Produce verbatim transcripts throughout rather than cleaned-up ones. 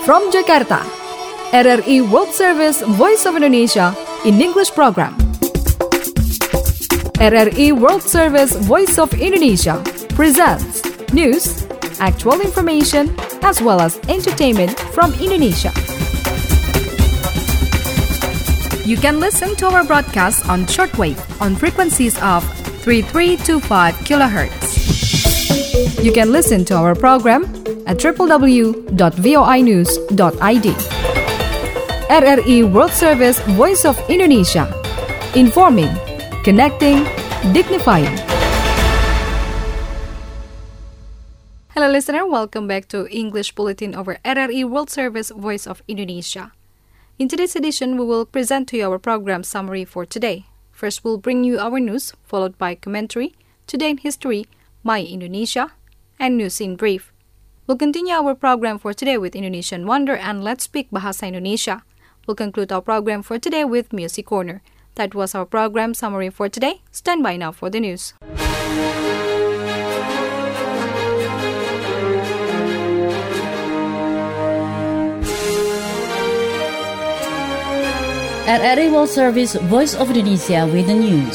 From Jakarta, R R I World Service Voice of Indonesia in English program. R R I World Service Voice of Indonesia presents news, actual information, as well as entertainment from Indonesia. You can listen to our broadcast on shortwave on frequencies of three three two five kilohertz. You can listen to our program at w w w dot voi news dot i d. R R I World Service Voice of Indonesia. Informing, connecting, dignifying. Hello listener, welcome back to English Bulletin over R R I World Service Voice of Indonesia. In today's edition, we will present to you our program summary for today. First, we'll bring you our news, followed by commentary, Today in History, My Indonesia, and News in Brief. We'll continue our program for today with Indonesian Wonder and Let's Speak Bahasa Indonesia. We'll conclude our program for today with Music Corner. That was our program summary for today. Stand by now for the news. R R I World Service Voice of Indonesia with the news.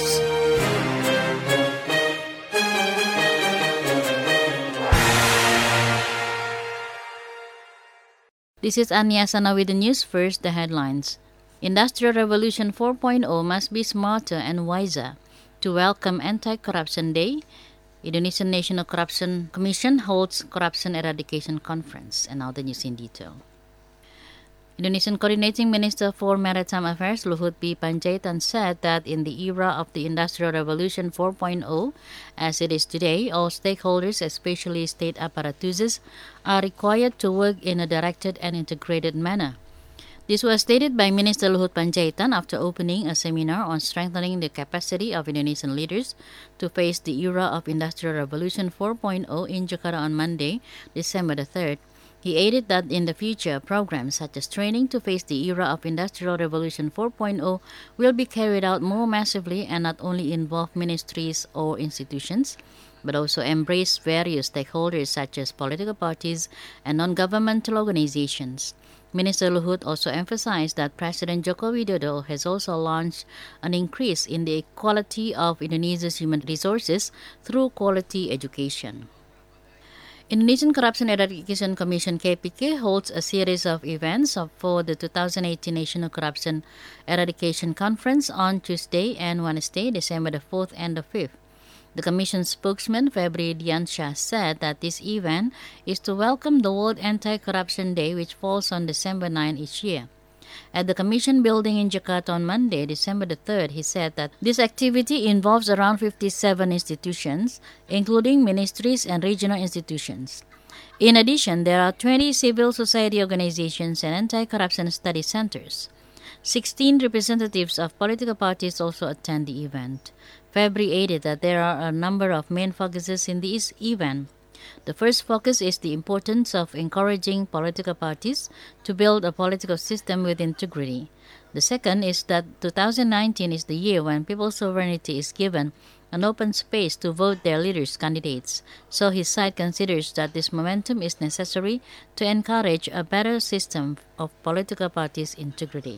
This is Ania Sana with the news. First, the headlines. Industrial Revolution four point oh must be smarter and wiser. To welcome Anti-Corruption Day, Indonesian National Corruption Commission holds Corruption Eradication Conference. And now the news in detail. Indonesian Coordinating Minister for Maritime Affairs Luhut B. Panjaitan said that in the era of the Industrial Revolution four point oh, as it is today, all stakeholders, especially state apparatuses, are required to work in a directed and integrated manner. This was stated by Minister Luhut Panjaitan after opening a seminar on strengthening the capacity of Indonesian leaders to face the era of Industrial Revolution four point oh in Jakarta on Monday, December the third. He added that in the future, programs such as training to face the era of Industrial Revolution four point oh will be carried out more massively and not only involve ministries or institutions, but also embrace various stakeholders such as political parties and non-governmental organizations. Minister Luhut also emphasized that President Joko Widodo has also launched an increase in the equality of Indonesia's human resources through quality education. Indonesian Corruption Eradication Commission K P K holds a series of events for the two thousand eighteen National Corruption Eradication Conference on Tuesday and Wednesday, December the fourth and the fifth. The Commission spokesman Febri Diansyah said that this event is to welcome the World Anti-Corruption Day, which falls on December ninth each year. At the Commission building in Jakarta on Monday, December the third, he said that this activity involves around fifty-seven institutions, including ministries and regional institutions. In addition, there are twenty civil society organizations and anti-corruption study centers. sixteen representatives of political parties also attend the event. Febri added that there are a number of main focuses in this event. The first focus is the importance of encouraging political parties to build a political system with integrity. The second is that two thousand nineteen is the year when people's sovereignty is given an open space to vote their leaders' candidates. So his side considers that this momentum is necessary to encourage a better system of political parties' integrity.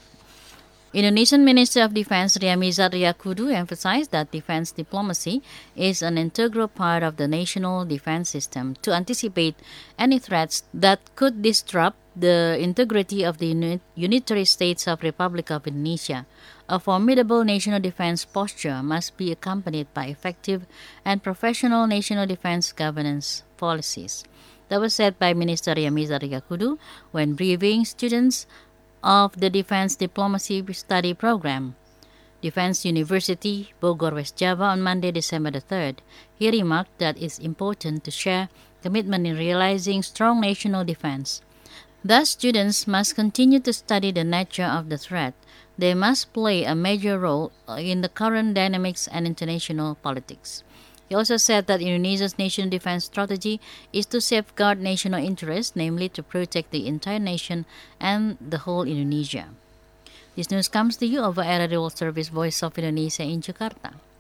Indonesian Minister of Defense Ryamizat Riyakudu emphasized that defense diplomacy is an integral part of the national defense system to anticipate any threats that could disrupt the integrity of the uni- unitary states of Republic of Indonesia. A formidable national defense posture must be accompanied by effective and professional national defense governance policies. That was said by Minister Ryamizat Riyakudu when briefing students of the Defense Diplomacy Study Program, Defense University, Bogor, West Java on Monday, December the third. He remarked that it's important to share commitment in realizing strong national defense. Thus, students must continue to study the nature of the threat. They must play a major role in the current dynamics and international politics. He also said that Indonesia's national defense strategy is to safeguard national interests, namely to protect the entire nation and the whole Indonesia. This news comes to you over R R I World Service Voice of Indonesia in Jakarta.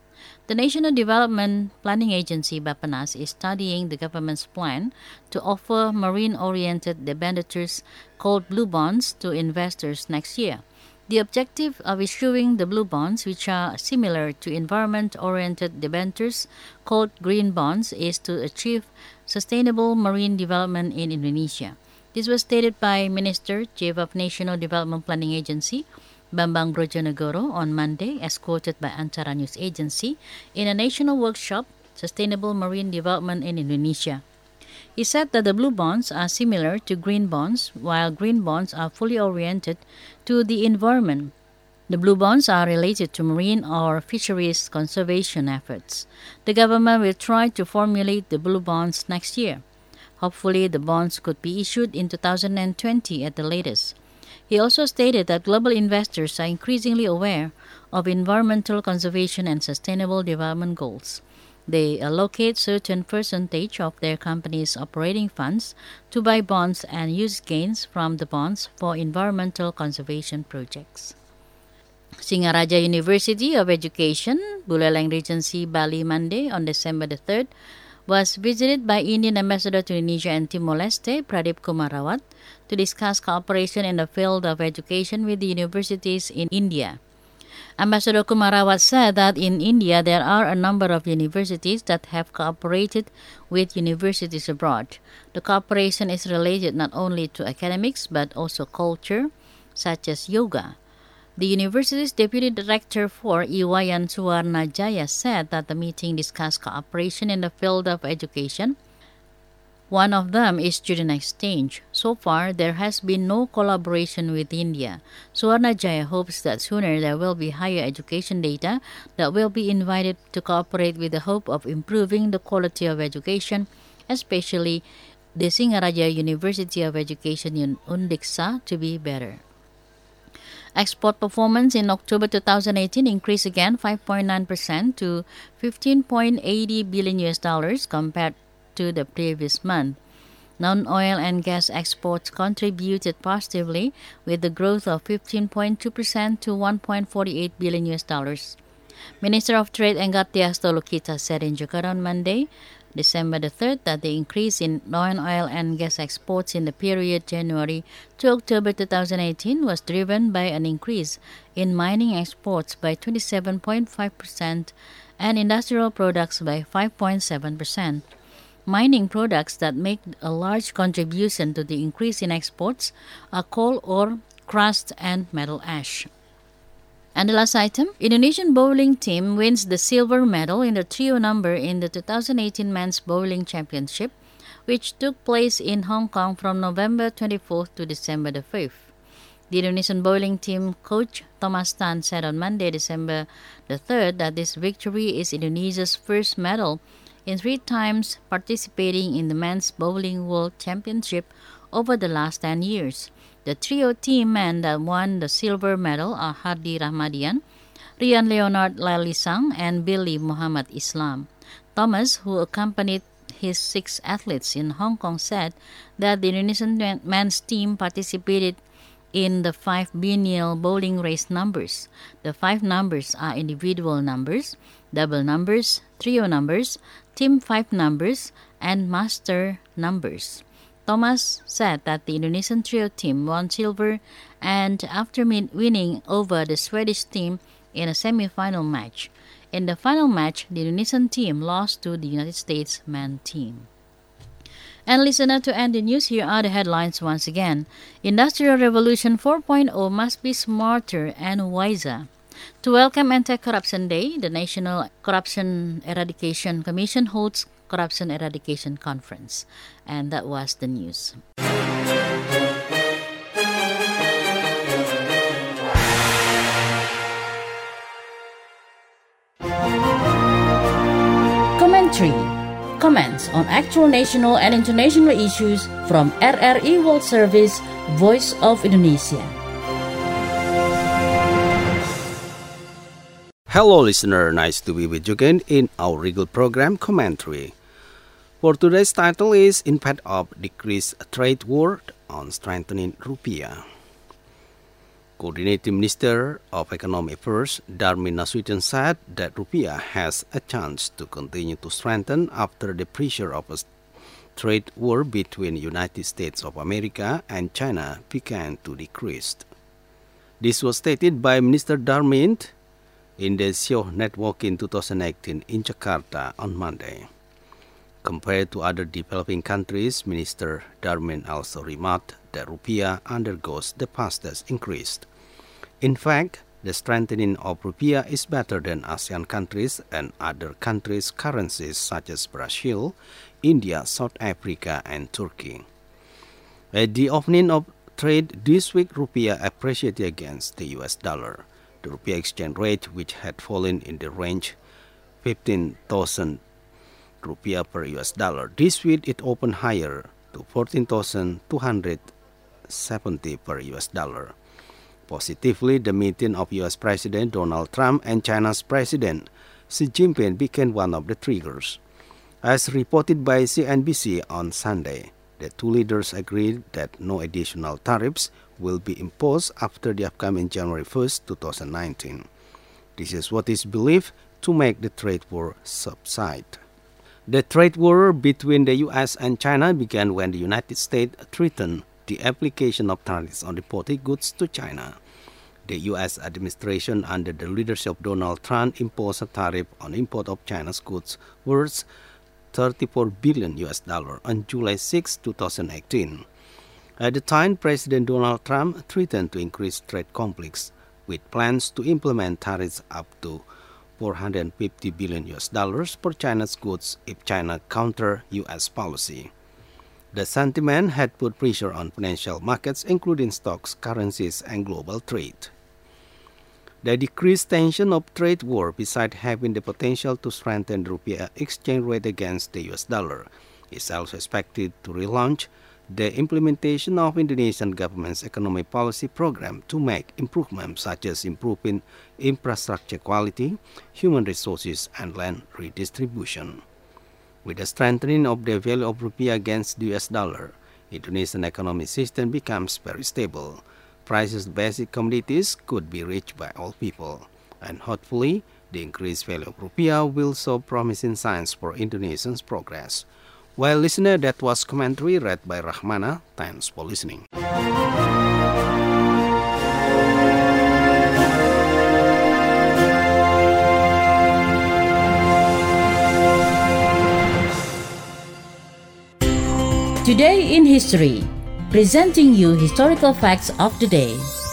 The National Development Planning Agency, Bappenas, is studying the government's plan to offer marine-oriented debentures called blue bonds to investors next year. The objective of issuing the blue bonds, which are similar to environment-oriented debentures called green bonds, is to achieve sustainable marine development in Indonesia. This was stated by Minister, Chief of National Development Planning Agency, Bambang Brojonegoro, on Monday, as quoted by Antara News Agency, in a national workshop, Sustainable Marine Development in Indonesia. He said that the blue bonds are similar to green bonds, while green bonds are fully oriented to the environment. The blue bonds are related to marine or fisheries conservation efforts. The government will try to formulate the blue bonds next year. Hopefully, the bonds could be issued in two thousand twenty at the latest. He also stated that global investors are increasingly aware of environmental conservation and sustainable development goals. They allocate certain percentage of their company's operating funds to buy bonds and use gains from the bonds for environmental conservation projects. Singaraja University of Education, Buleleng Regency, Bali, Monday on December the third, was visited by Indian Ambassador to Indonesia and Timor-Leste, Pradeep Kumar Rawat, to discuss cooperation in the field of education with the universities in India. Ambassador Kumar Rawat said that in India there are a number of universities that have cooperated with universities abroad. The cooperation is related not only to academics but also culture, such as yoga. The university's Deputy Director for Iwayan Suwarnajaya said that the meeting discussed cooperation in the field of education. One of them is student exchange. So far, there has been no collaboration with India. Suwarnajaya hopes that sooner there will be higher education data that will be invited to cooperate with the hope of improving the quality of education, especially the Singaraja University of Education in Undiksa, to be better. Export performance in October two thousand eighteen increased again five point nine percent to fifteen point eight zero billion U S dollars compared to the previous month. Non-oil and gas exports contributed positively with the growth of fifteen point two percent to one point four eight billion U S dollars. Minister of Trade Enggartia Stolokita said in Jakarta on Monday, December the third, that the increase in non-oil and gas exports in the period January to October two thousand eighteen was driven by an increase in mining exports by twenty-seven point five percent and industrial products by five point seven percent. Mining products that make a large contribution to the increase in exports are coal ore, crust, and metal ash. And the last item, Indonesian bowling team wins the silver medal in the trio number in the two thousand eighteen Men's Bowling Championship, which took place in Hong Kong from November twenty-fourth to December the fifth. The Indonesian bowling team coach Thomas Tan said on Monday, December the third, that this victory is Indonesia's first medal in three times participating in the Men's Bowling World Championship over the last ten years. The trio team men that won the silver medal are Hardi Rahmadian, Rian Leonard Lalisang, and Billy Muhammad Islam. Thomas, who accompanied his six athletes in Hong Kong, said that the Indonesian men's team participated in the five biennial bowling race numbers. The five numbers are individual numbers, double numbers, trio numbers, team five numbers, and master numbers. Thomas said that the Indonesian trio team won silver and after winning over the Swedish team in a semi-final match. In the final match, the Indonesian team lost to the United States men team. And listener, to end the news, here are the headlines once again. Industrial Revolution four point oh must be smarter and wiser. To welcome Anti-Corruption Day, the National Corruption Eradication Commission holds Corruption Eradication Conference. And that was the news. Commentary. Comments on actual national and international issues from R R I World Service, Voice of Indonesia. Hello listener, nice to be with you again in our regular program Commentary. For today's title is Impact of Decreased Trade War on Strengthening Rupiah. Coordinating Minister of Economic Affairs Darmin Nasution said that rupiah has a chance to continue to strengthen after the pressure of a trade war between the United States of America and China began to decrease. This was stated by Minister Darmin in the Show Network in two thousand eighteen in Jakarta on Monday. Compared to other developing countries, Minister Darmin also remarked that rupiah undergoes the fastest increase. In fact, the strengthening of rupiah is better than ASEAN countries and other countries' currencies such as Brazil, India, South Africa, and Turkey. At the opening of trade this week, rupiah appreciated against the U S dollar. The rupiah exchange rate, which had fallen in the range fifteen thousand rupiah per U S dollar, this week it opened higher to fourteen thousand two hundred seventy per U S dollar. Positively, the meeting of U S President Donald Trump and China's President Xi Jinping became one of the triggers. As reported by C N B C on Sunday, the two leaders agreed that no additional tariffs will be imposed after the upcoming January first, two thousand nineteen. This is what is believed to make the trade war subside. The trade war between the U S and China began when the United States threatened the application of tariffs on imported goods to China. The U S administration under the leadership of Donald Trump imposed a tariff on import of China's goods worth thirty-four billion U S dollars on July sixth, two thousand eighteen. At the time, President Donald Trump threatened to increase trade conflicts with plans to implement tariffs up to four hundred fifty billion U S dollars for China's goods if China counter U S policy. The sentiment had put pressure on financial markets, including stocks, currencies, and global trade. The decreased tension of trade war, besides having the potential to strengthen the rupiah exchange rate against the U S dollar, is also expected to relaunch the implementation of Indonesian government's economic policy program to make improvements such as improving infrastructure quality, human resources, and land redistribution. With the strengthening of the value of rupiah against the U S dollar, Indonesian economic system becomes very stable. Prices of basic commodities could be reached by all people, and hopefully, the increased value of rupiah will show promising signs for Indonesia's progress. Well, listener, that was commentary read by Rahmana. Thanks for listening. Today in History, presenting you historical facts of the day.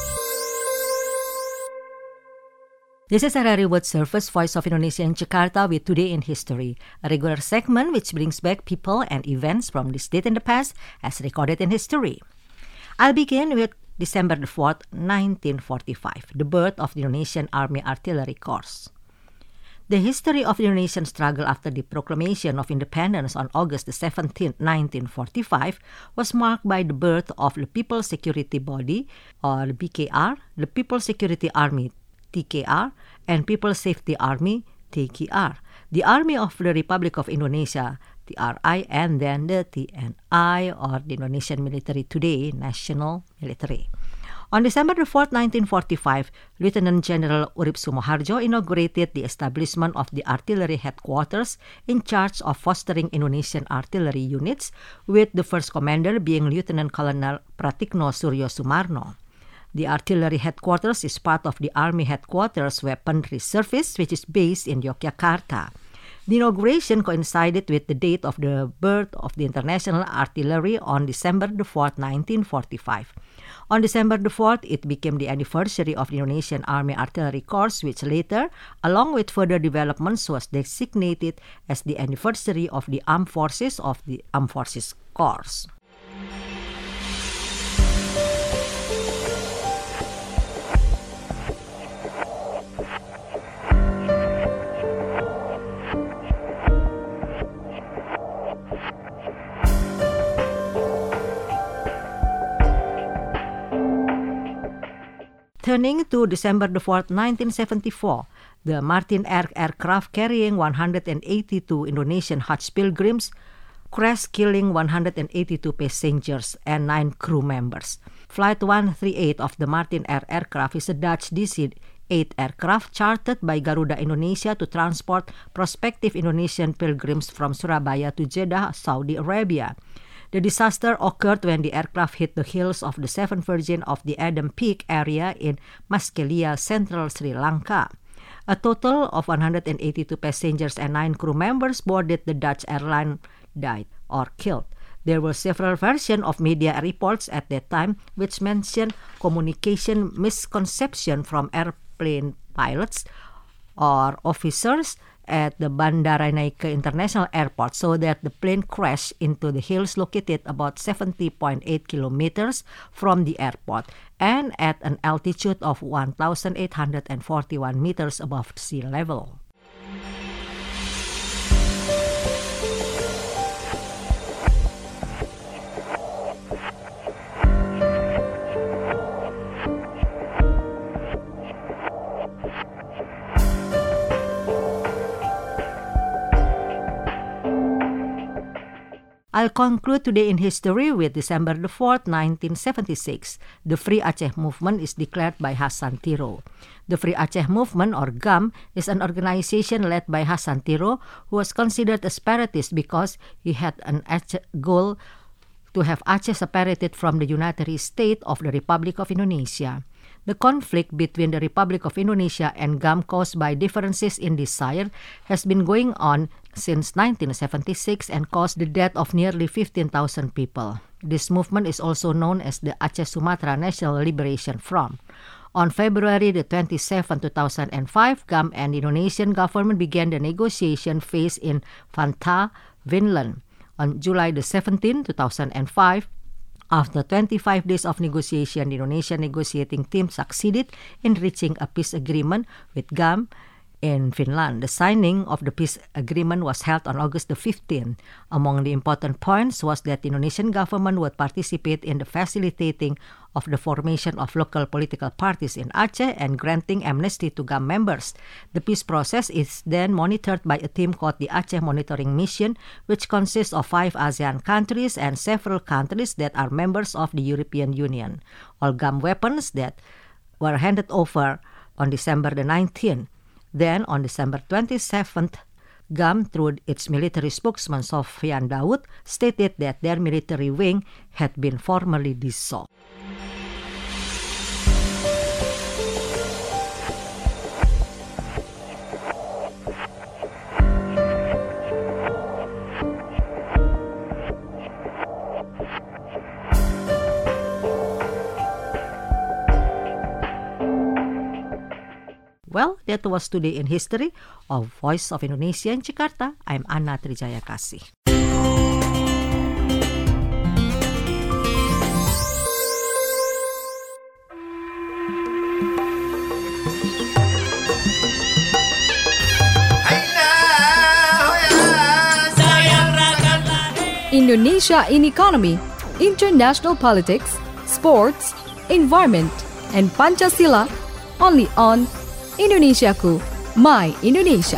This is R R I World Service, Voice of Indonesia in Jakarta with Today in History, a regular segment which brings back people and events from this date in the past as recorded in history. I'll begin with December the fourth, nineteen forty-five, the birth of the Indonesian Army Artillery Corps. The history of the Indonesian struggle after the proclamation of independence on August the seventeenth, nineteen forty-five was marked by the birth of the People's Security Body, or the P K R, the People's Security Army, T K R, and People's Safety Army, T K R, the Army of the Republic of Indonesia, T R I, and then the T N I, or the Indonesian Military Today, National Military. On December the fourth, nineteen forty-five, Lieutenant General Urip Sumoharjo inaugurated the establishment of the artillery headquarters in charge of fostering Indonesian artillery units, with the first commander being Lieutenant Colonel Pratikno Suryo Sumarno. The artillery headquarters is part of the Army Headquarters Weaponry Service, which is based in Yogyakarta. The inauguration coincided with the date of the birth of the International Artillery on December the fourth, nineteen forty-five. On December the fourth, it became the anniversary of the Indonesian Army Artillery Corps, which later, along with further developments, was designated as the anniversary of the Armed Forces of the Armed Forces Corps. Turning to December the fourth, nineteen seventy-four, the Martin Air aircraft carrying one hundred eighty-two Indonesian Hajj pilgrims crashed, killing one hundred eighty-two passengers and nine crew members. Flight one thirty-eight of the Martin Air aircraft is a Dutch D C eight aircraft chartered by Garuda Indonesia to transport prospective Indonesian pilgrims from Surabaya to Jeddah, Saudi Arabia. The disaster occurred when the aircraft hit the hills of the Seven Virgin of the Adam Peak area in Maskelia, central Sri Lanka. A total of one hundred eighty-two passengers and nine crew members boarded the Dutch airline died or killed. There were several versions of media reports at that time which mentioned communication misconception from airplane pilots or officers at the Bandaranaike International Airport, so that the plane crashed into the hills located about seventy point eight kilometers from the airport and at an altitude of one thousand eight hundred forty-one meters above sea level. I'll conclude today in history with December the fourth, nineteen seventy-six. The Free Aceh Movement is declared by Hasan Tiro. The Free Aceh Movement, or G A M, is an organization led by Hasan Tiro, who was considered a separatist because he had an Aceh goal to have Aceh separated from the unitary state of the Republic of Indonesia. The conflict between the Republic of Indonesia and G A M, caused by differences in desire, has been going on since nineteen seventy-six and caused the death of nearly fifteen thousand people. This movement is also known as the Aceh Sumatra National Liberation Front. On February the twenty-seventh, two thousand five, G A M and the Indonesian government began the negotiation phase in Vantaa, Vinland. On July the seventeenth, two thousand five, after twenty-five days of negotiation, the Indonesian negotiating team succeeded in reaching a peace agreement with G A M in Finland. The signing of the peace agreement was held on August the fifteenth. Among the important points was that the Indonesian government would participate in the facilitating of the formation of local political parties in Aceh and granting amnesty to G A M members. The peace process is then monitored by a team called the Aceh Monitoring Mission, which consists of five ASEAN countries and several countries that are members of the European Union. All G A M weapons that were handed over on December the nineteenth. Then, on December twenty-seventh, G A M, through its military spokesman Sofyan Daud, stated that their military wing had been formally dissolved. Well, that was Today in History of Voice of Indonesia in Jakarta. I'm Anna Trijaya Kasih. Indonesia in Economy, International Politics, Sports, Environment, and Pancasila, only on Indonesiaku, My Indonesia.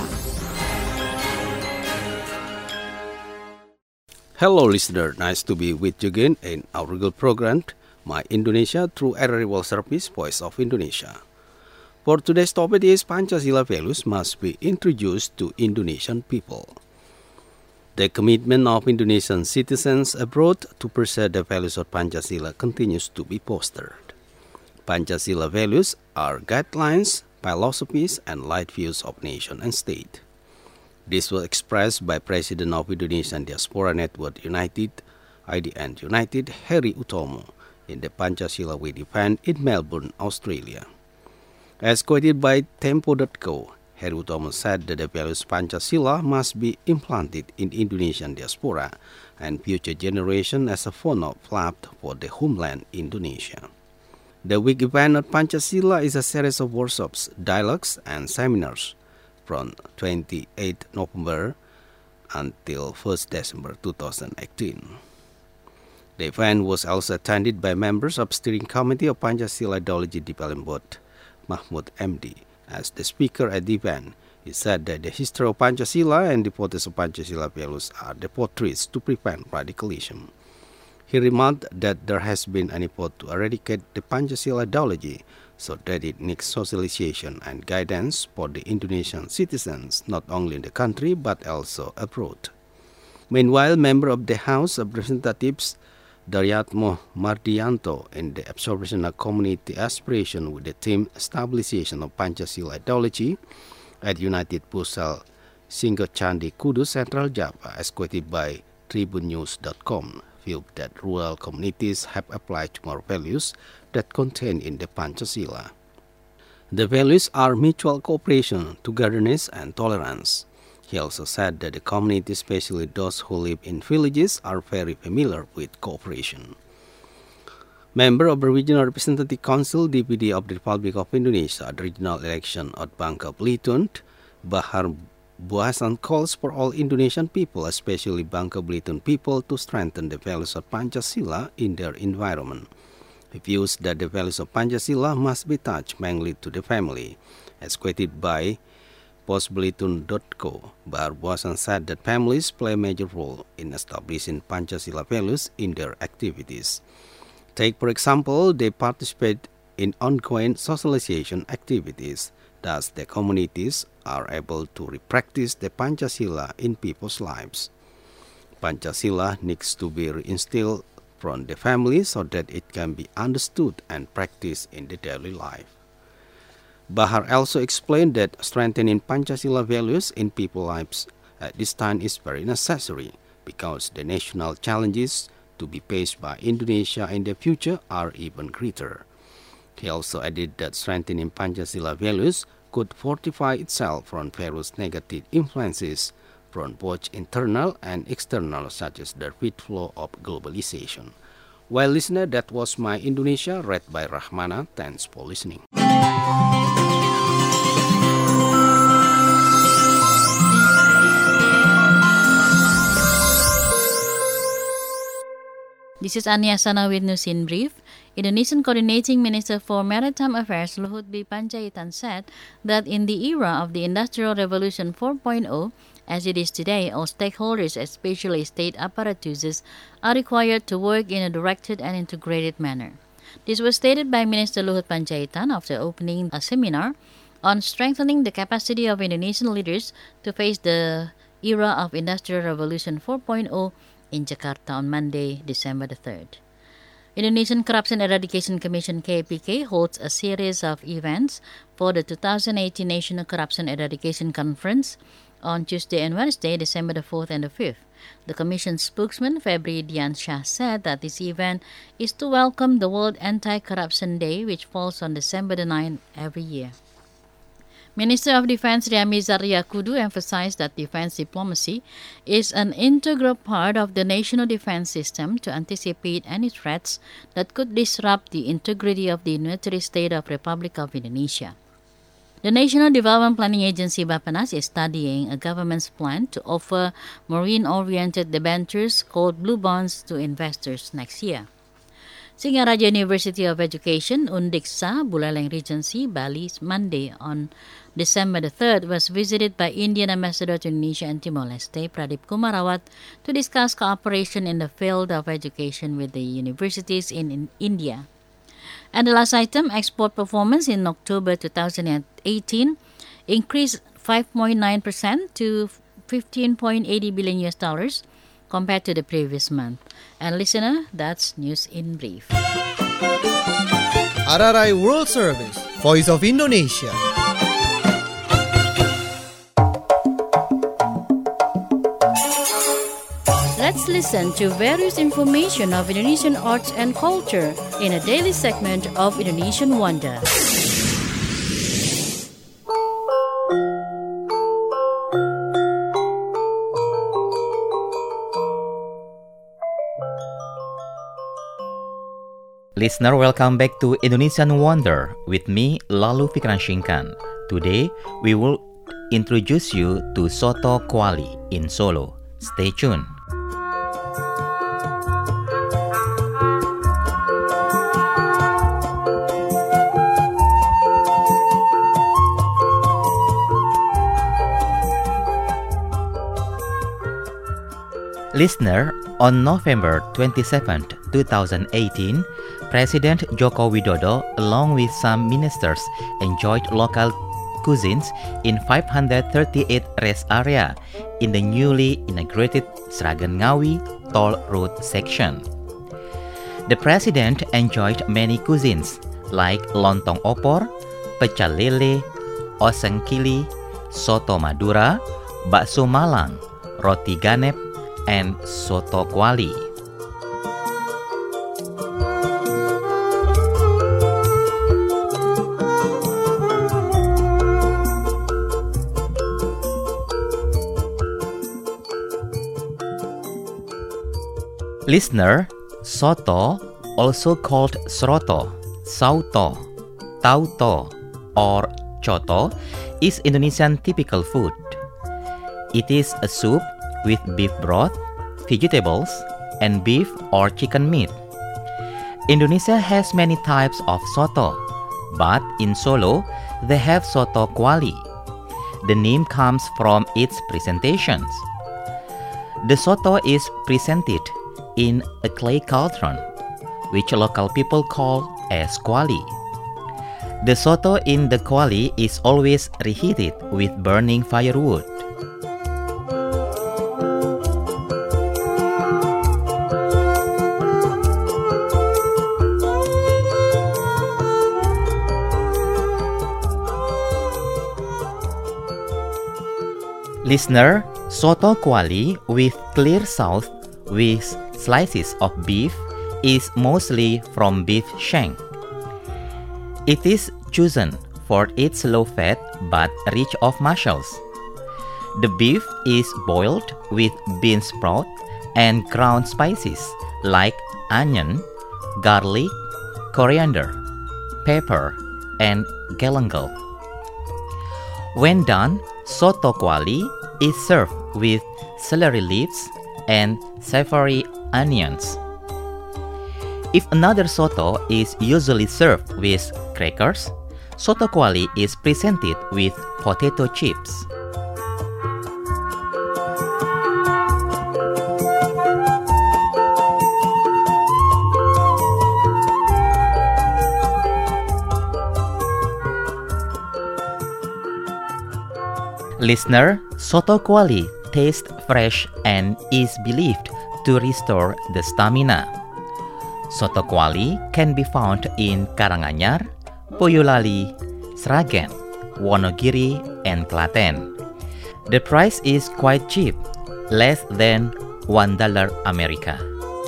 Hello listener, nice to be with you again in our regular program, My Indonesia, through R R E World Service, Voice of Indonesia. For today's topic is Pancasila values must be introduced to Indonesian people. The commitment of Indonesian citizens abroad to preserve the values of Pancasila continues to be fostered. Pancasila values are guidelines, philosophies, and light views of nation and state. This was expressed by President of Indonesian Diaspora Network United, I D N United, Heri Utomo, in the Pancasila Week event in Melbourne, Australia. As quoted by Tempo dot co, Heri Utomo said that the values Pancasila must be implanted in Indonesian diaspora and future generations as a form of love for the homeland Indonesia. The week event of Pancasila is a series of workshops, dialogues, and seminars from twenty-eighth November until first December two thousand eighteen. The event was also attended by members of Steering Committee of Pancasila Ideology Development Board, Mahmud M D, as the speaker at the event. He said that the history of Pancasila and devotees of Pancasila values are the portraits to prevent radicalism. He remarked that there has been an effort to eradicate the Pancasila ideology, so that it needs socialization and guidance for the Indonesian citizens, not only in the country but also abroad. Meanwhile, member of the House of Representatives Daryatmo Mardianto in the Observational Community Aspiration with the theme Stabilization of Pancasila Ideology at United Pusat Singgo Candi Kudus Central Java, as quoted by Tribun News dot com, viewed that rural communities have applied to more values that contained in the Pancasila. The values are mutual cooperation, togetherness, and tolerance. He also said that the community, especially those who live in villages, are very familiar with cooperation. Member of the Regional Representative Council D P D of the Republic of Indonesia at the regional election at Bangka Belitung, Bahar Buasan calls for all Indonesian people, especially Bangka Belitung people, to strengthen the values of Pancasila in their environment. He views that the values of Pancasila must be attached mainly to the family. As quoted by Postbelitung dot co, Bahar Buasan said that families play a major role in establishing Pancasila values in their activities. Take, for example, they participate in ongoing socialization activities. Thus, the communities are able to repractice the Pancasila in people's lives. Pancasila needs to be reinstilled from the family so that it can be understood and practiced in the daily life. Bahar also explained that strengthening Pancasila values in people's lives at this time is very necessary because the national challenges to be faced by Indonesia in the future are even greater. He also added that strengthening Pancasila values could fortify itself from various negative influences from both internal and external, such as the rapid flow of globalization. Well, listener, that was My Indonesia, read by Rahmana. Thanks for listening. This is Ania Sana with News in Brief. Indonesian Coordinating Minister for Maritime Affairs Luhut B. Panjaitan said that in the era of the Industrial Revolution four point oh, as it is today, all stakeholders, especially state apparatuses, are required to work in a directed and integrated manner. This was stated by Minister Luhut Panjaitan after opening a seminar on strengthening the capacity of Indonesian leaders to face the era of Industrial Revolution four point oh in Jakarta on Monday, December the third. Indonesian Corruption Eradication Commission K P K holds a series of events for the two thousand eighteen National Corruption Eradication Conference on Tuesday and Wednesday, December the fourth and the fifth. The Commission's spokesman, Febri Diansyah, said that this event is to welcome the World Anti-Corruption Day, which falls on December the ninth every year. Minister of Defense Ryamizar Yakudu emphasized that defense diplomacy is an integral part of the national defense system to anticipate any threats that could disrupt the integrity of the unitary state of Republic of Indonesia. The National Development Planning Agency Bappenas is studying a government's plan to offer marine-oriented debentures called blue bonds to investors next year. Singaraja University of Education, Undiksa, Buleleng Regency, Bali, Monday on December the third, was visited by Indian Ambassador to Indonesia and Timor-Leste, Pradeep Kumarawat, to discuss cooperation in the field of education with the universities in, in India. And the last item, export performance in October twenty eighteen increased five point nine percent to fifteen point eight zero billion U S dollars compared to the previous month. And listener, that's News in Brief. R R I World Service, Voice of Indonesia. Let's listen to various information of Indonesian arts and culture in a daily segment of Indonesian Wonder. Listener, welcome back to Indonesian Wonder with me, Lalu Fikransingkan. Today, we will introduce you to Soto Kuali in Solo. Stay tuned. Listener, on November twenty-seventh, twenty eighteen, President Joko Widodo, along with some ministers, enjoyed local cuisines in five hundred thirty-eight rest area in the newly inaugurated Sragen Ngawi toll road section. The President enjoyed many cuisines like lontong opor, pecel lele, oseng kili, soto Madura, bakso Malang, roti ganep, and soto kuali. Listener, soto, also called sroto, sauto, tauto, or coto, is Indonesian typical food. It is a soup with beef broth, vegetables, and beef or chicken meat. Indonesia has many types of soto, but in Solo, they have soto kuali. The name comes from its presentations. The soto is presented in a clay cauldron, which local people call as kuali. The soto in the kuali is always reheated with burning firewood. Listener, soto kuali with clear sauce with slices of beef is mostly from beef shank. It is chosen for its low fat but rich of muscles. The beef is boiled with bean sprout and ground spices like onion, garlic, coriander, pepper, and galangal. When done, soto kuali is served with celery leaves and savory onions. If another soto is usually served with crackers, soto kuali is presented with potato chips. Listener, soto kuali tastes fresh and is believed to restore the stamina. Soto kuali can be found in Karanganyar, Boyolali, Sragen, Wonogiri, and Klaten. The price is quite cheap, less than one dollar America.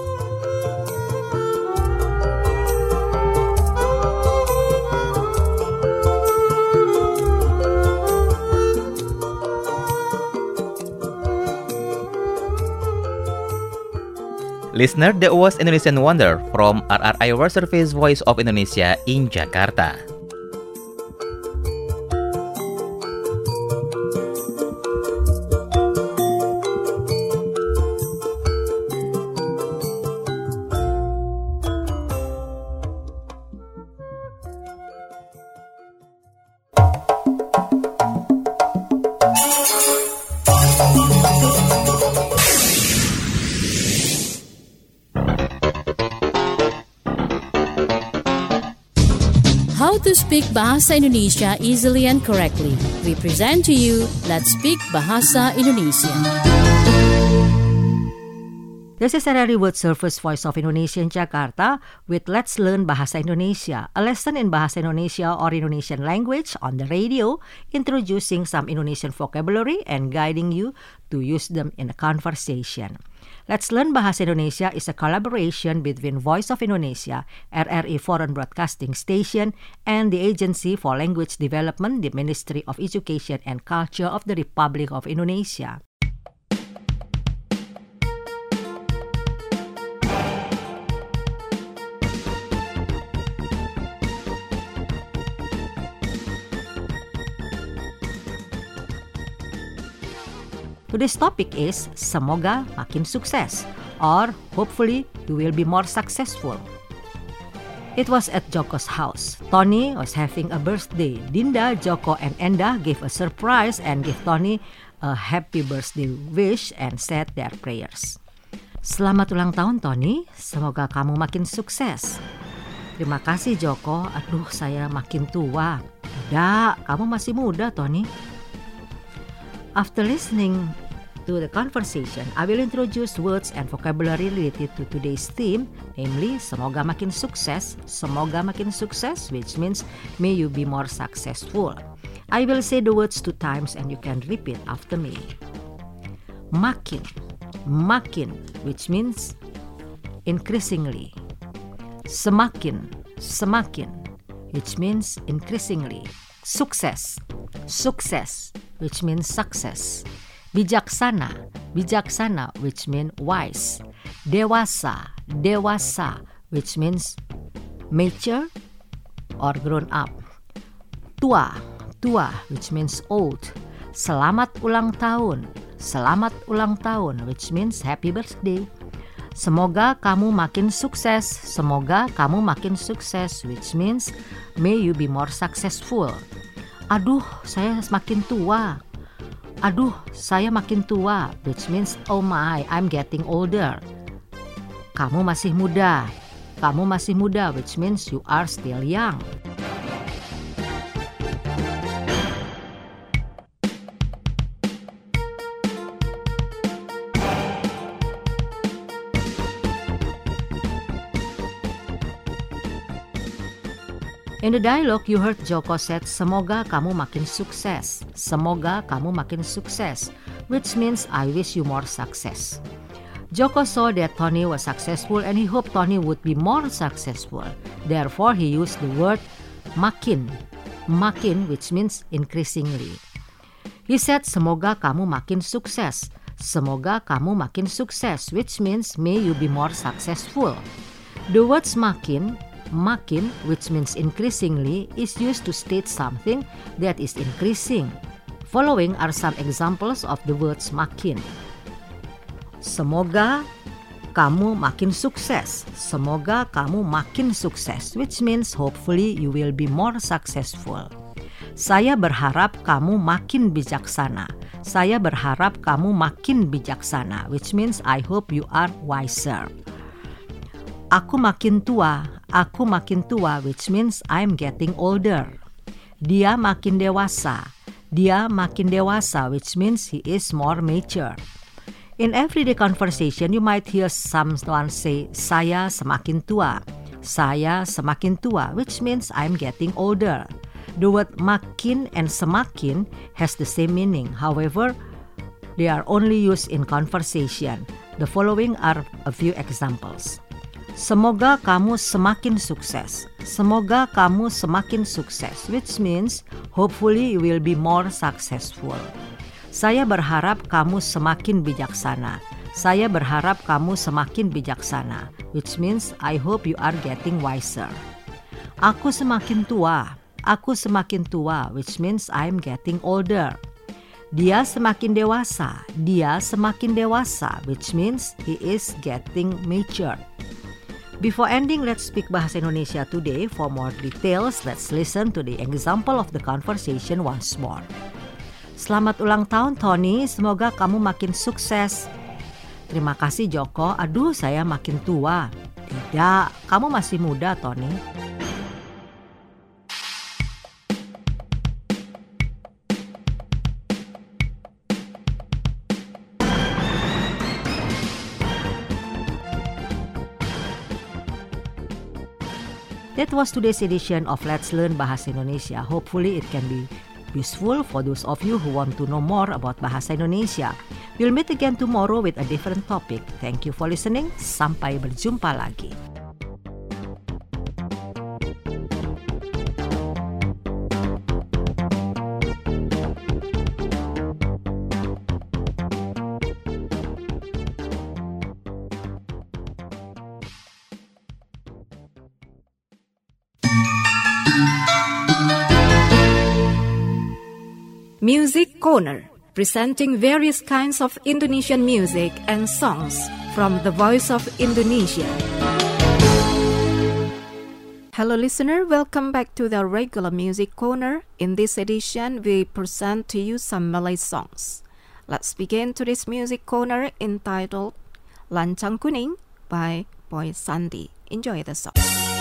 Listener, that was Indonesian Wonder from R R I World Service Voice of Indonesia in Jakarta. How to speak Bahasa Indonesia easily and correctly. We present to you Let's Speak Bahasa Indonesia. This is R R I World Service Voice of Indonesia in Jakarta with Let's Learn Bahasa Indonesia, a lesson in Bahasa Indonesia or Indonesian language on the radio, introducing some Indonesian vocabulary and guiding you to use them in a conversation. Let's Learn Bahasa Indonesia is a collaboration between Voice of Indonesia, R R I Foreign Broadcasting Station, and the Agency for Language Development, the Ministry of Education and Culture of the Republic of Indonesia. Today's topic is Semoga Makin Sukses, or hopefully you will be more successful. It was at Joko's house. Tony was having a birthday. Dinda, Joko, and Enda gave a surprise and gave Tony a happy birthday wish and said their prayers. Selamat ulang tahun Tony, semoga kamu makin sukses. Terima kasih Joko, aduh saya makin tua. Tidak, kamu masih muda Tony. After listening to the conversation, I will introduce words and vocabulary related to today's theme, namely semoga makin sukses, semoga makin sukses, which means may you be more successful. I will say the words two times and you can repeat after me. Makin, makin, which means increasingly. Semakin, semakin, which means increasingly. Sukses, sukses, which means success. Bijaksana, bijaksana, which means wise. Dewasa, dewasa, which means mature or grown up. Tua, tua, which means old. Selamat ulang tahun, selamat ulang tahun, which means happy birthday. Semoga kamu makin sukses, semoga kamu makin sukses, which means may you be more successful. Aduh, saya semakin tua. Aduh, saya makin tua, which means oh my, I'm getting older. Kamu masih muda. Kamu masih muda, which means you are still young. In the dialogue, you heard Joko said, semoga kamu makin sukses. Semoga kamu makin sukses, which means I wish you more success. Joko saw that Tony was successful and he hoped Tony would be more successful. Therefore, he used the word makin. Makin, which means increasingly. He said, semoga kamu makin sukses. Semoga kamu makin sukses, which means may you be more successful. The words makin, makin, which means increasingly, is used to state something that is increasing. Following are some examples of the words makin. Semoga kamu makin sukses. Semoga kamu makin sukses, which means hopefully you will be more successful. Saya berharap kamu makin bijaksana. Saya berharap kamu makin bijaksana, which means I hope you are wiser. Aku makin tua, aku makin tua, which means I'm getting older. Dia makin dewasa, dia makin dewasa, which means he is more mature. In everyday conversation, you might hear someone say, saya semakin tua, saya semakin tua, which means I'm getting older. The word makin and semakin has the same meaning. However, they are only used in conversation. The following are a few examples. Semoga kamu semakin sukses. Semoga kamu semakin sukses, which means hopefully you will be more successful. Saya berharap kamu semakin bijaksana. Saya berharap kamu semakin bijaksana, which means I hope you are getting wiser. Aku semakin tua. Aku semakin tua, which means I'm getting older. Dia semakin dewasa. Dia semakin dewasa, which means he is getting mature. Before ending Let's Speak Bahasa Indonesia today, for more details, let's listen to the example of the conversation once more. Selamat ulang tahun Tony, semoga kamu makin sukses. Terima kasih Joko, aduh saya makin tua. Tidak, kamu masih muda Tony. That was today's edition of Let's Learn Bahasa Indonesia. Hopefully it can be useful for those of you who want to know more about Bahasa Indonesia. We'll meet again tomorrow with a different topic. Thank you for listening. Sampai berjumpa lagi. Music Corner, presenting various kinds of Indonesian music and songs from the Voice of Indonesia. Hello listener, welcome back to the regular Music Corner. In this edition, we present to you some Malay songs. Let's begin today's Music Corner entitled Lancang Kuning by Boy Sandi. Enjoy the song.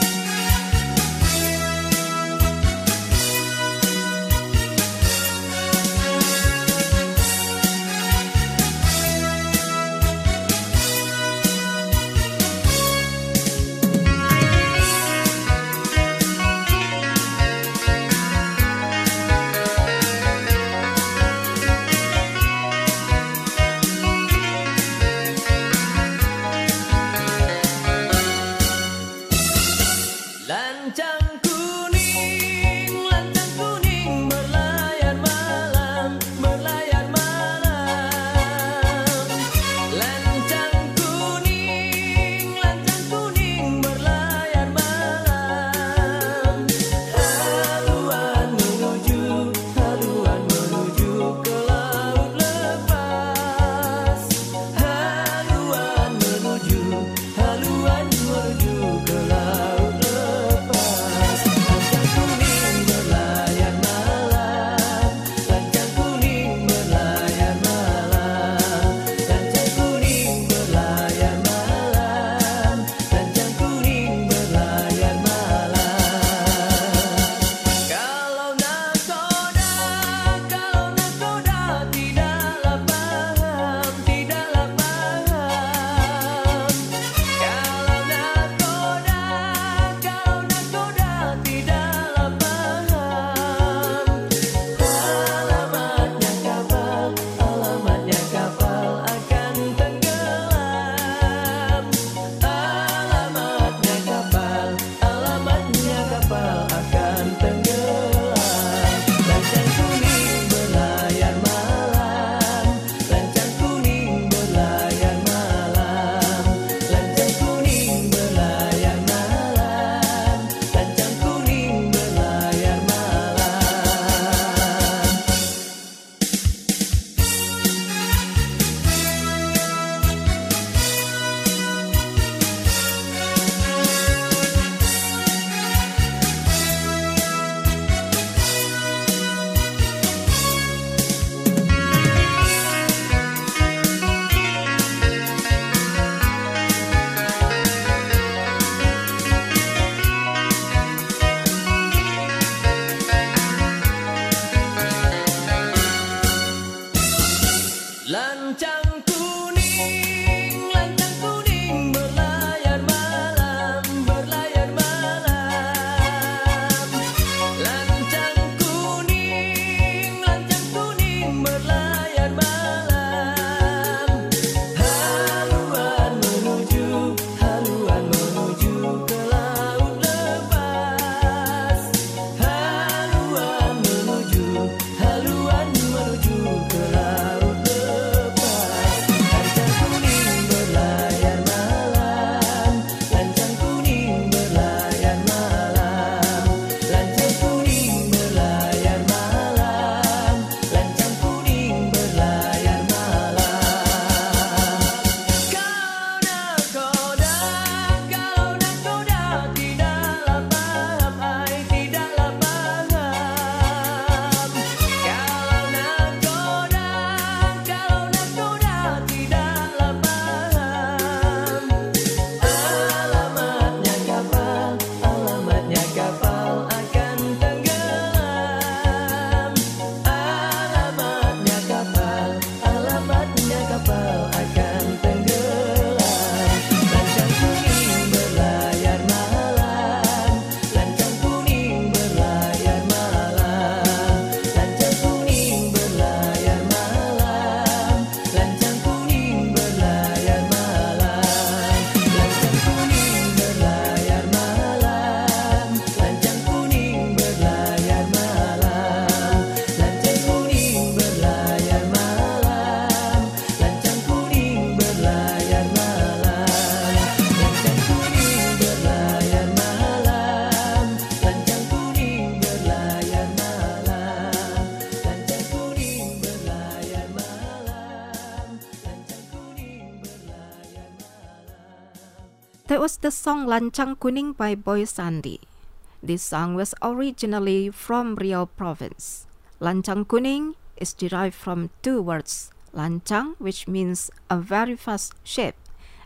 That was the song Lancang Kuning by Boy Sandi. This song was originally from Riau province. Lancang Kuning is derived from two words, lancang, which means a very fast ship,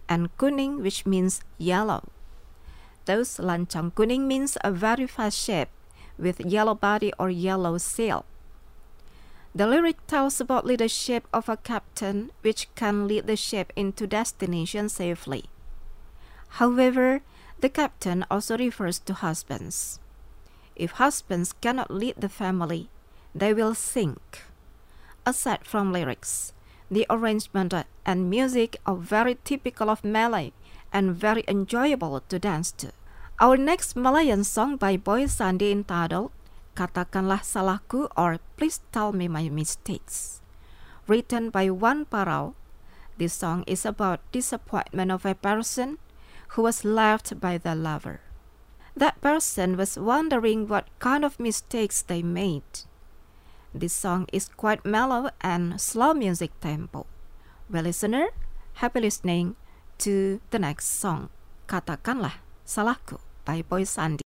and kuning, which means yellow. Thus, lancang kuning means a very fast ship with yellow body or yellow sail. The lyric tells about leadership of a captain which can lead the ship into destination safely. However, the captain also refers to husbands. If husbands cannot lead the family, they will sink. Aside from lyrics, the arrangement and music are very typical of Malay and very enjoyable to dance to. Our next Malayan song by Boy Sandi entitled Katakanlah Salahku or Please Tell Me My Mistakes. Written by Wan Parau, this song is about disappointment of a person who was left by their lover. That person was wondering what kind of mistakes they made. This song is quite mellow and slow music tempo. Well, listener, happy listening to the next song, Katakanlah Salahku by Boy Sandi.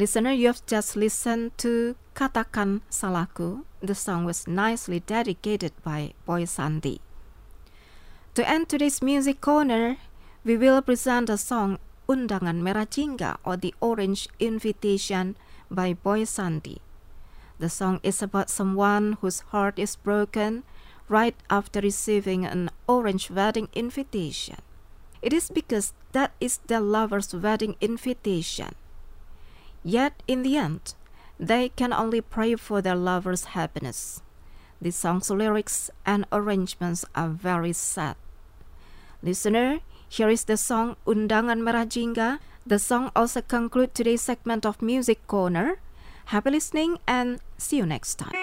Listener, you have just listened to Katakan Salahku. The song was nicely dedicated by Boy Sandi. To end today's music corner, we will present the song Undangan Merah Jingga or The Orange Invitation by Boy Sandi. The song is about someone whose heart is broken right after receiving an orange wedding invitation. It is because that is their lover's wedding invitation. Yet in the end, they can only pray for their lover's happiness. The song's lyrics and arrangements are very sad. Listener, here is the song Undangan Merah Jingga. The song also concludes today's segment of Music Corner. Happy listening and see you next time.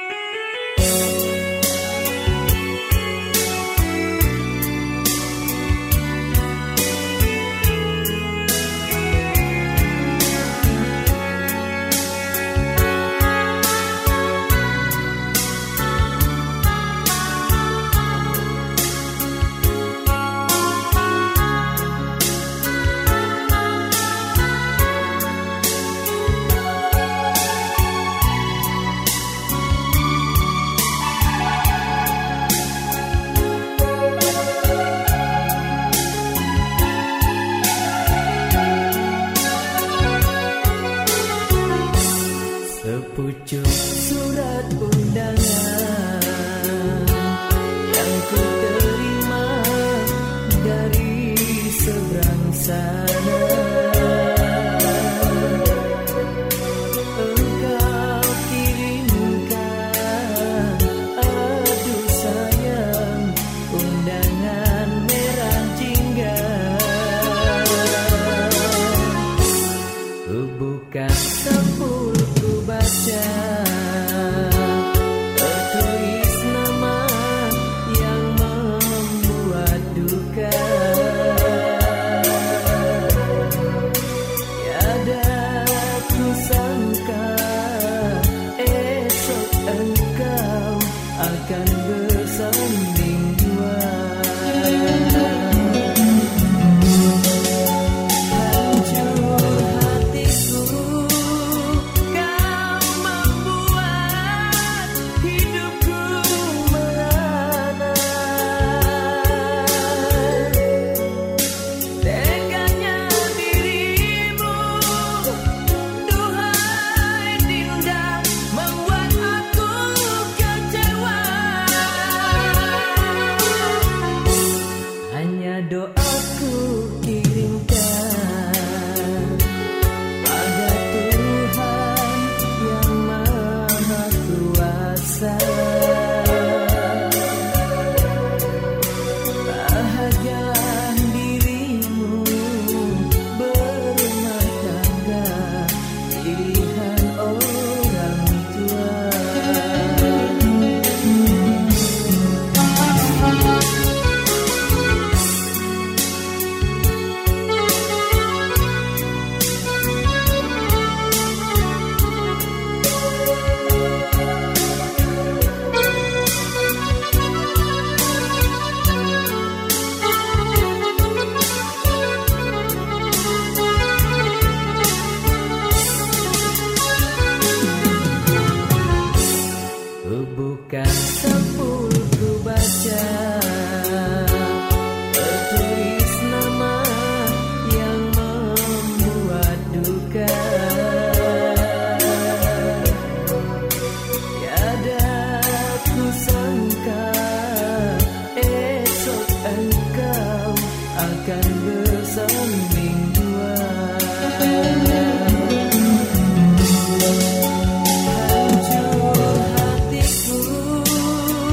Sepucuk surat undangan yang ku terima dari seberang sana. Engkau kirimkan, aduh sayang, undangan merah jingga. Ku buka sampul baca, tertulis nama yang membuat duka. Tiada ku sangka esok engkau akan bersanding dua. Hancur hatiku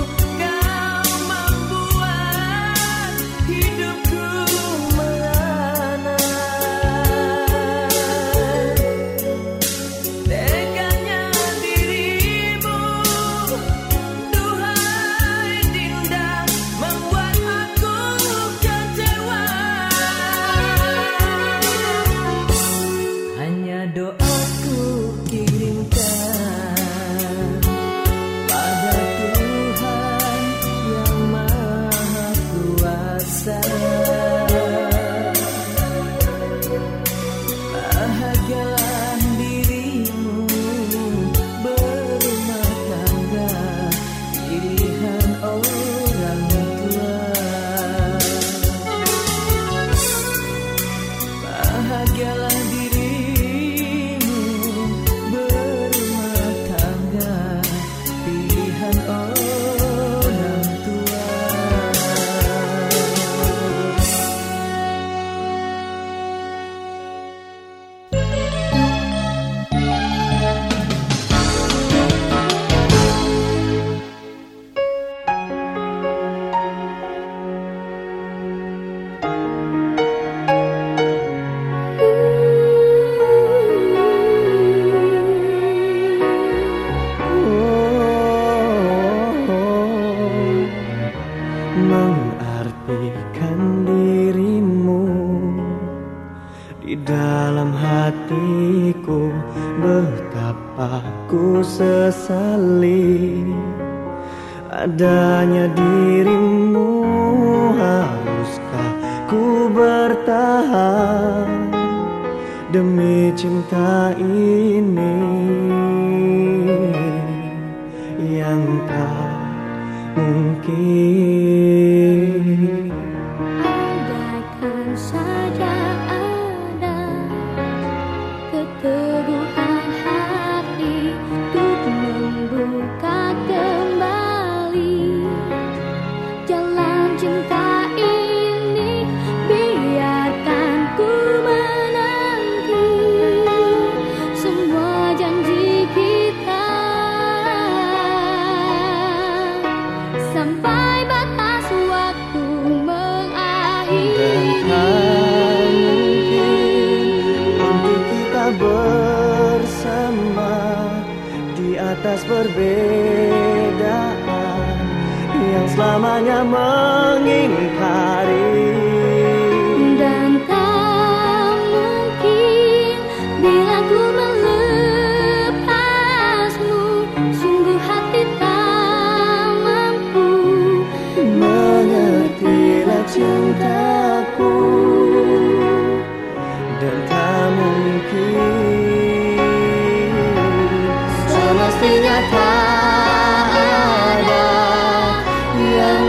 sesali adanya dirimu. Haruskah ku bertahan demi cinta ini yang tak mungkin? Andaikan saja ada keteguhan hati untuk membuka kembali jalan cinta ini, biarkan ku menanti semua janji kita sampai batas waktu mengakhiri. Bersama di atas perbedaan yang selamanya mengingkari. Dan tak mungkin bila ku melepasmu, sungguh hati tak mampu. Mengertilah cintaku, dan tak mungkin semestinya tak ada yang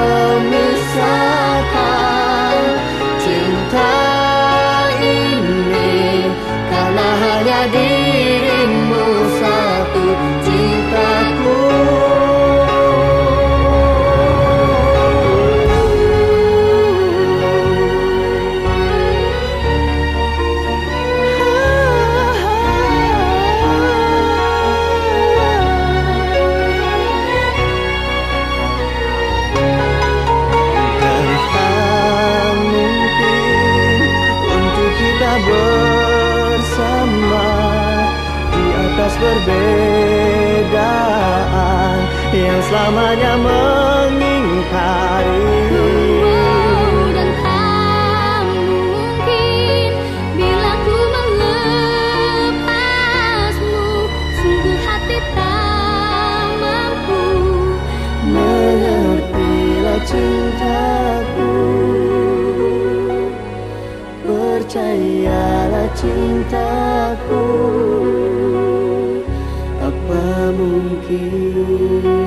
memisahkan cinta ini, karena hanya dirimu satu cintaku. Bersama di atas perbedaan yang selamanya mengingkari. Dan tak mungkin bila ku melepasmu, sungguh hati tak mampu. Mengertilah cintaku, percayalah cintaku, apa mungkin?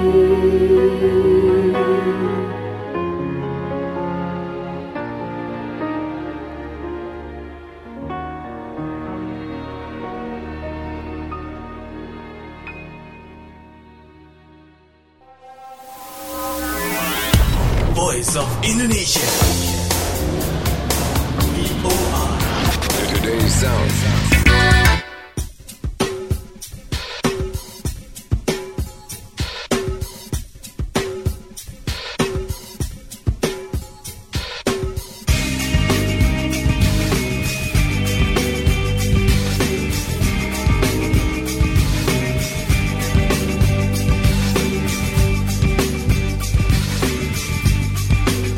Voice of Indonesia. Today's sound.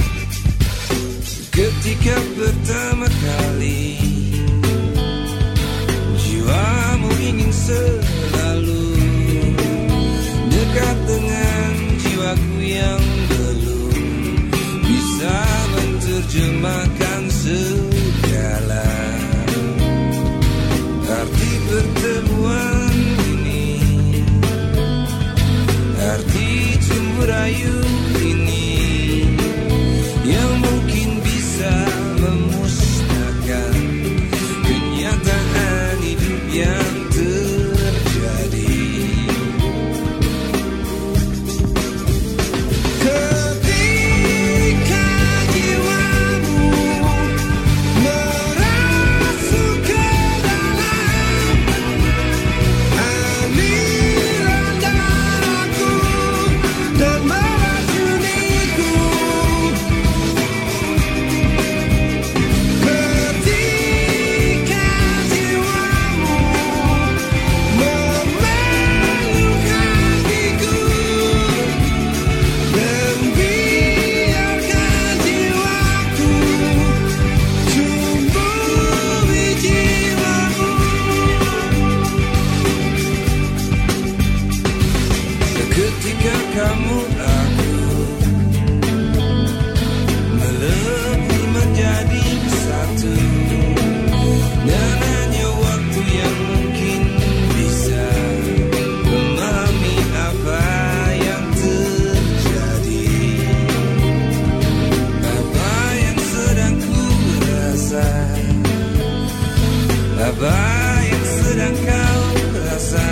Ketika pertama kali ketika kamu aku melebur menjadi satu. Dan hanya waktu yang mungkin bisa memahami apa yang terjadi, apa yang sedang ku rasa, apa yang sedang kau rasa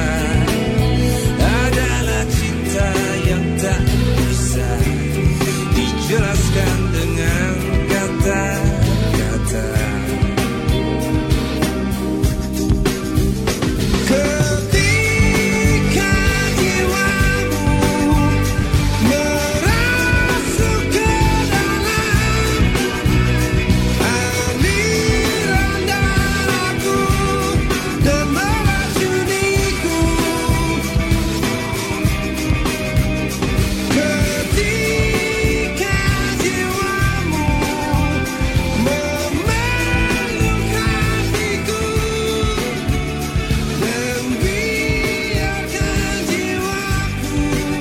adalah cinta yang tak bisa dijelaskan dengan kata-kata. Ketika jiwamu merasuk ke dalam aliran darahku dan meracuniku, ketika jiwamu memeluk hatiku, dan biarkan jiwaku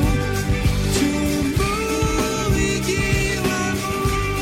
tumbuhi jiwamu.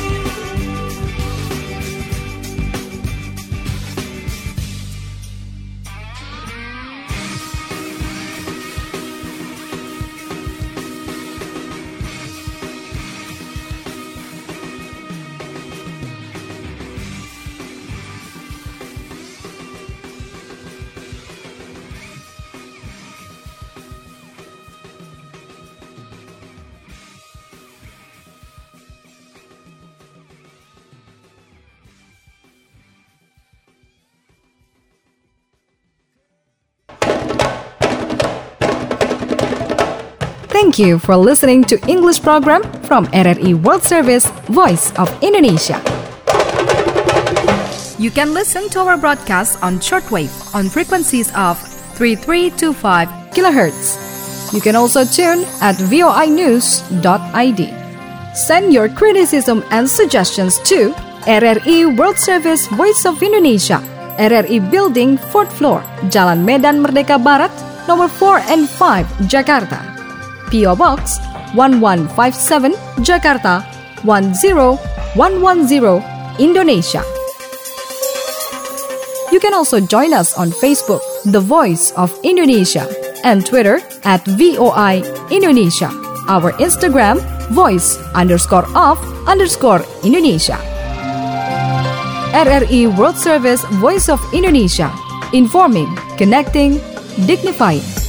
Thank you for listening to English program from R R I World Service, Voice of Indonesia. You can listen to our broadcast on shortwave on frequencies of three three two five kilohertz. You can also tune at voi news dot i d. Send your criticism and suggestions to R R I World Service, Voice of Indonesia, R R I Building, fourth floor, Jalan Medan Merdeka Barat, nomor four and five, Jakarta. P O Box one one five seven, Jakarta one zero one one zero, Indonesia. You can also join us on Facebook, The Voice of Indonesia, and Twitter at V O I Indonesia. Our Instagram, voice underscore of underscore Indonesia. R R I World Service, Voice of Indonesia. Informing, connecting, dignifying.